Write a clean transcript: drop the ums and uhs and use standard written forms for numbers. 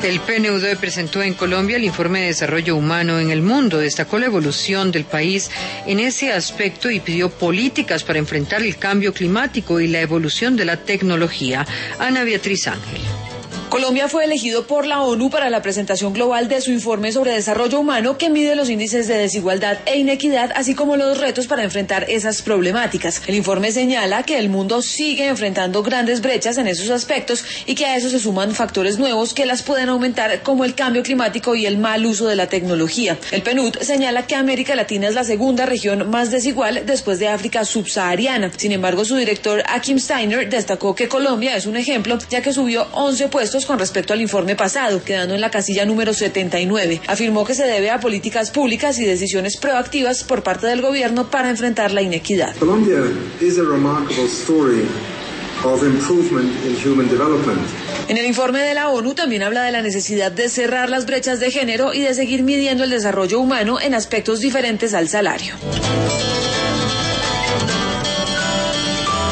El PNUD presentó en Colombia el informe de desarrollo humano en el mundo. Destacó la evolución del país en ese aspecto y pidió políticas para enfrentar el cambio climático y la evolución de la tecnología. Ana Beatriz Ángel. Colombia fue elegido por la ONU para la presentación global de su informe sobre desarrollo humano que mide los índices de desigualdad e inequidad, así como los retos para enfrentar esas problemáticas. El informe señala que el mundo sigue enfrentando grandes brechas en esos aspectos y que a eso se suman factores nuevos que las pueden aumentar, como el cambio climático y el mal uso de la tecnología. El PNUD señala que América Latina es la segunda región más desigual después de África subsahariana. Sin embargo, su director Achim Steiner destacó que Colombia es un ejemplo, ya que subió 11 puestos con respecto al informe pasado, quedando en la casilla número 79. Afirmó que se debe a políticas públicas y decisiones proactivas por parte del gobierno para enfrentar la inequidad. Colombia is a remarkable story of improvement in human development. En el informe de la ONU también habla de la necesidad de cerrar las brechas de género y de seguir midiendo el desarrollo humano en aspectos diferentes al salario.